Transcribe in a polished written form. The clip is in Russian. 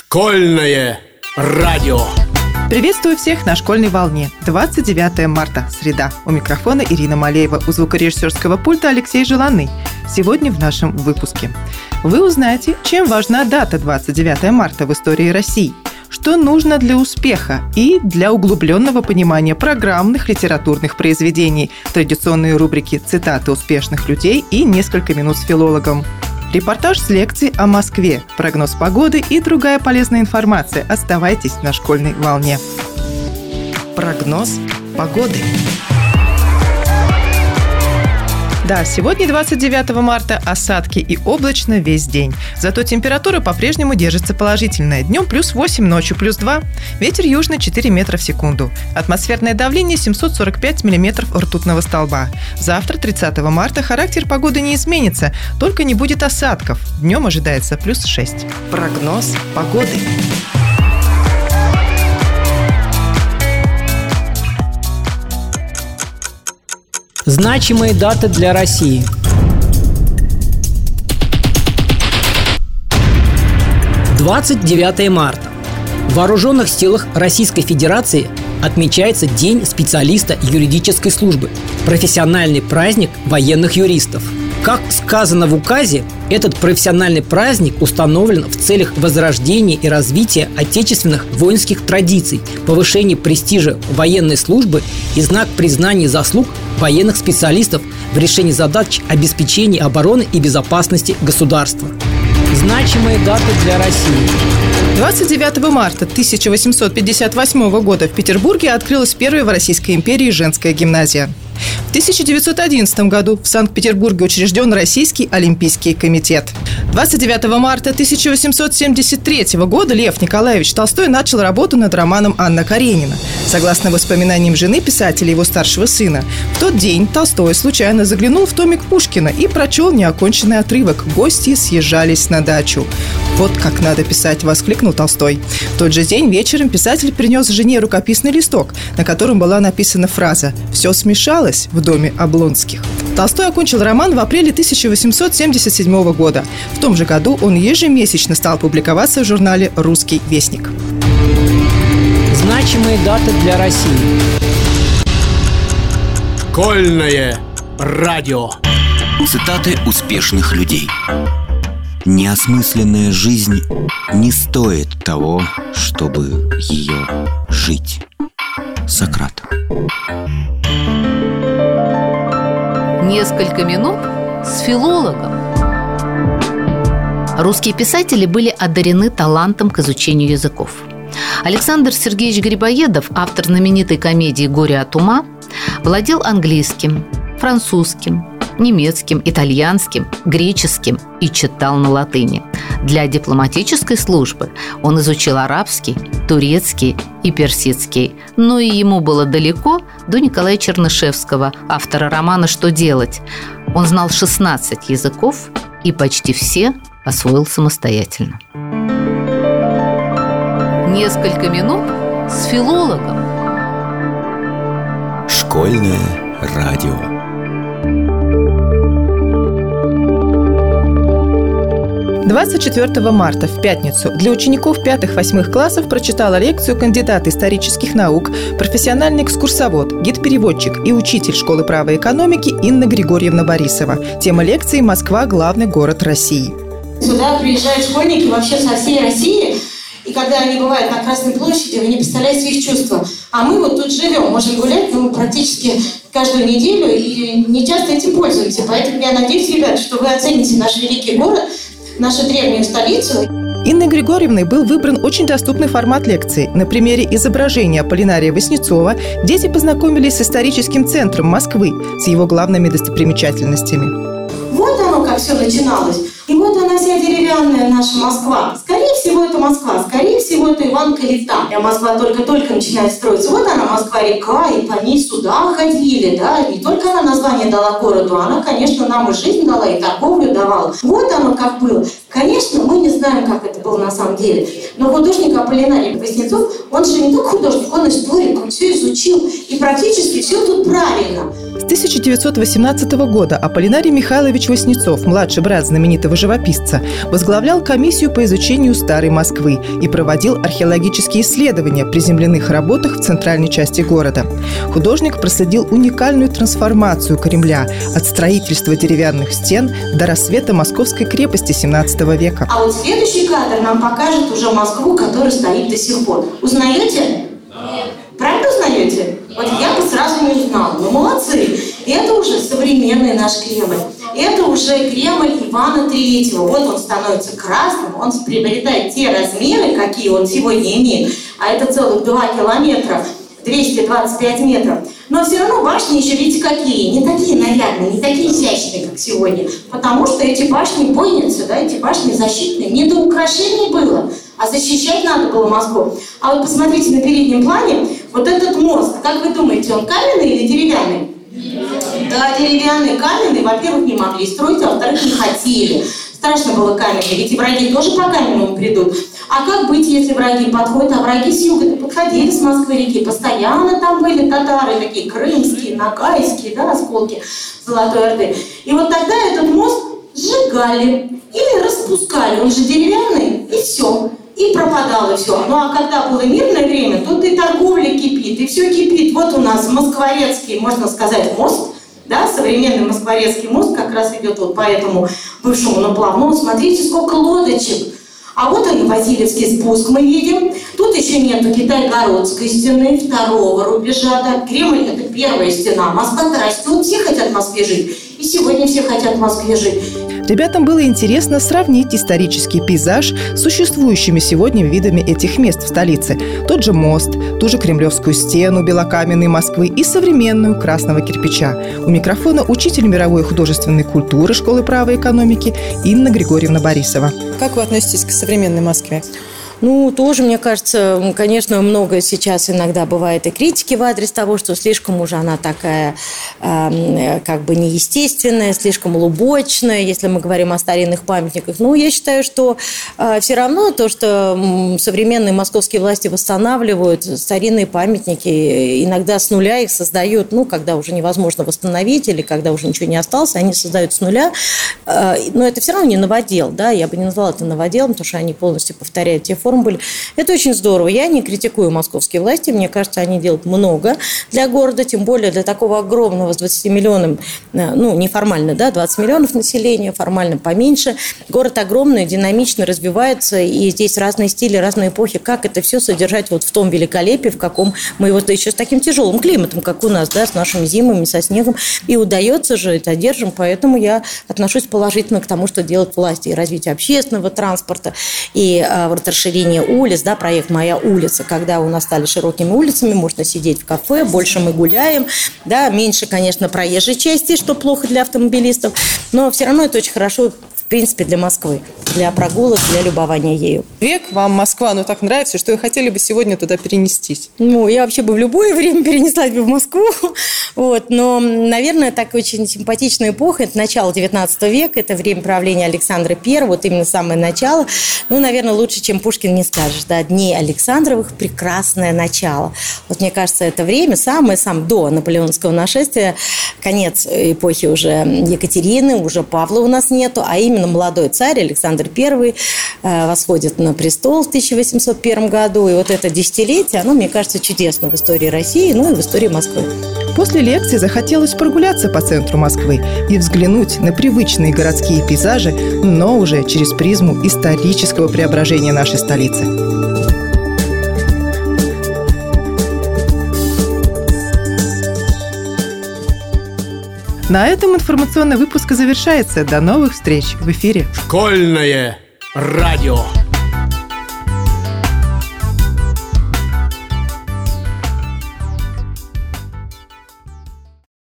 Школьное радио. Приветствую всех на школьной волне. 29 марта, среда. У микрофона Ирина Малеева, у звукорежиссерского пульта Алексей Желанный. Сегодня в нашем выпуске вы узнаете, чем важна дата 29 марта в истории России, что нужно для успеха и для углубленного понимания программных литературных произведений, традиционные рубрики «Цитаты успешных людей» и «Несколько минут с филологом». Репортаж с лекций о Москве, прогноз погоды и другая полезная информация. Оставайтесь на школьной волне. Прогноз погоды. Да, сегодня 29 марта, осадки и облачно весь день. Зато температура по-прежнему держится положительная. Днем плюс 8, ночью плюс 2. Ветер южный 4 метра в секунду. Атмосферное давление 745 миллиметров ртутного столба. Завтра, 30 марта, характер погоды не изменится, только не будет осадков. Днем ожидается плюс 6. Прогноз погоды. Значимые даты для России. – 29 марта. В Вооруженных силах Российской Федерации отмечается День специалиста юридической службы – профессиональный праздник военных юристов. Как сказано в указе, этот профессиональный праздник установлен в целях возрождения и развития отечественных воинских традиций, повышения престижа военной службы и знак признания заслуг военных специалистов в решении задач обеспечения обороны и безопасности государства. Значимые даты для России. 29 марта 1858 года в Петербурге открылась первая в Российской империи женская гимназия. В 1911 году в Санкт-Петербурге учрежден Российский олимпийский комитет. 29 марта 1873 года Лев Николаевич Толстой начал работу над романом «Анна Каренина». Согласно воспоминаниям жены писателя и его старшего сына, в тот день Толстой случайно заглянул в томик Пушкина и прочел неоконченный отрывок «Гости съезжались на дачу». «Вот как надо писать!» – воскликнул Толстой. В тот же день вечером писатель принес жене рукописный листок, на котором была написана фраза «Все смешалось в доме Облонских». Толстой окончил роман в апреле 1877 года. В том же году он ежемесячно стал публиковаться в журнале «Русский вестник». Значимые даты для России. Школьное радио. Цитаты успешных людей. Неосмысленная жизнь не стоит того, чтобы ее жить. Сократ. Несколько минут с филологом. Русские писатели были одарены талантом к изучению языков. Александр Сергеевич Грибоедов, автор знаменитой комедии «Горе от ума», владел английским, французским, немецким, итальянским, греческим и читал на латыни. Для дипломатической службы он изучил арабский, турецкий и персидский. Но и ему было далеко до Николая Чернышевского, автора романа «Что делать?». Он знал 16 языков и почти все освоил самостоятельно. Несколько минут с филологом. Школьное радио. – 24 марта, в пятницу, для учеников 5-8 классов прочитала лекцию кандидат исторических наук, профессиональный экскурсовод, гид-переводчик и учитель школы права и экономики Инна Григорьевна Борисова. Тема лекции «Москва – главный город России». Сюда приезжают школьники вообще со всей России, и когда они бывают на Красной площади, вы не представляете их чувства. А мы вот тут живем, можем гулять практически каждую неделю и не часто этим пользуемся. Поэтому я надеюсь, ребята, что вы оцените наш великий город, нашу древнюю столицу. Инной Григорьевной был выбран очень доступный формат лекции. На примере изображения Аполлинария Васнецова дети познакомились с историческим центром Москвы, с его главными достопримечательностями. Вот оно, как все начиналось. И вот она вся деревянная наша Москва. Скорее всего, это Москва. Скорее всего, это Иван Калита. А Москва только-только начинает строиться. Вот она, Москва-река, и по ней суда ходили, да. Не только она название дала городу, она, конечно, нам и жизнь дала, и торговлю давала. Вот оно как было. Конечно, мы не знаем, как это было на самом деле. Но художник Аполлинарий Васнецов, он же не только художник, он историк, он все изучил. И практически все тут правильно. С 1918 года Аполлинарий Михайлович Васнецов, младший брат знаменитого живописца, возглавлял комиссию по изучению Старой Москвы и проводил археологические исследования при земляных работах в центральной части города. Художник проследил уникальную трансформацию Кремля от строительства деревянных стен до рассвета Московской крепости XVII века. А вот следующий кадр нам покажет уже Москву, которая стоит до сих пор. Узнаете? Нет. Правда узнаете? Вот я бы сразу не узнала. Ну, молодцы. Это уже современный наш Кремль. Это уже Кремль Ивана III. Вот он становится красным, он приобретает те размеры, какие он сегодня имеет. А это целых 2 километра, 225 метров. Но все равно башни еще, видите, какие? Не такие нарядные, не такие изящные, как сегодня. Потому что эти башни бойницы, да, эти башни защитные. Не до украшений было, а защищать надо было Москву. А вот посмотрите на переднем плане, вот этот мост, как вы думаете, он каменный или деревянный? Да, деревянный, каменный. Во-первых, не могли строить, а во-вторых, не хотели. Страшно было каменный, ведь и враги тоже по каменному придут. А как быть, если враги подходят? А враги с юга подходили с Москвы-реки. Постоянно там были татары, такие крымские, ногайские, да, осколки Золотой Орды. И вот тогда этот мост сжигали или распускали. Он же деревянный, и все. И пропадало все. Ну а когда было мирное время, тут и торговля кипит, и все кипит. Вот у нас Москворецкий, можно сказать, мост. Да, современный Москворецкий мост как раз идет вот по этому бывшему наплавному. Смотрите, сколько лодочек. А вот он, Васильевский спуск мы видим. Тут еще нету Китай-городской стены, второго рубежа. Да. Кремль – это первая стена. Москва-то растет, все хотят в Москве жить. И сегодня все хотят в Москве жить. Ребятам было интересно сравнить исторический пейзаж с существующими сегодня видами этих мест в столице. Тот же мост, ту же Кремлевскую стену белокаменной Москвы и современную красного кирпича. У микрофона учитель мировой художественной культуры Школы права и экономики Инна Григорьевна Борисова. Как вы относитесь к современной Москве? Ну, тоже, мне кажется, конечно, много сейчас иногда бывает и критики в адрес того, что слишком уже она такая как бы неестественная, слишком лубочная, если мы говорим о старинных памятниках. Ну, я считаю, что все равно то, что современные московские власти восстанавливают старинные памятники, иногда с нуля их создают, ну, когда уже невозможно восстановить или когда уже ничего не осталось, они создают с нуля. Но это все равно не новодел, да, я бы не назвала это новоделом, потому что они полностью повторяют те формы. Это очень здорово. Я не критикую московские власти. Мне кажется, они делают много для города, тем более для такого огромного с 20 миллионов, ну, неформально, да, 20 миллионов населения, формально поменьше. Город огромный, динамично развивается, и здесь разные стили, разные эпохи. Как это все содержать вот в том великолепии, в каком мы вот еще с таким тяжелым климатом, как у нас, да, с нашими зимами, со снегом. И удается же это держим, поэтому я отношусь положительно к тому, что делают власти. И развитие общественного транспорта, и вот расширение улиц, да, проект «Моя улица», когда у нас стали широкими улицами, можно сидеть в кафе, больше мы гуляем, да, меньше, конечно, проезжей части, что плохо для автомобилистов, но все равно это очень хорошо, в принципе, для Москвы, для прогулок, для любования ею. Век вам Москва, ну, так нравится, что вы хотели бы сегодня туда перенестись? Ну, я вообще бы в любое время перенеслась бы в Москву, вот, но, наверное, так очень симпатичная эпоха, это начало 19 века, это время правления Александра I, вот именно самое начало, ну, наверное, лучше, чем Пушкин, не скажешь, да, дней Александровых прекрасное начало. Вот мне кажется, это время самое до наполеонского нашествия, конец эпохи уже Екатерины, уже Павла у нас нету, а именно молодой царь Александр I восходит на престол в 1801 году, и вот это десятилетие, оно, мне кажется, чудесно в истории России, ну и в истории Москвы. После лекции захотелось прогуляться по центру Москвы и взглянуть на привычные городские пейзажи, но уже через призму исторического преображения нашей столицы. На этом информационный выпуск завершается. До новых встреч в эфире. Школьное радио.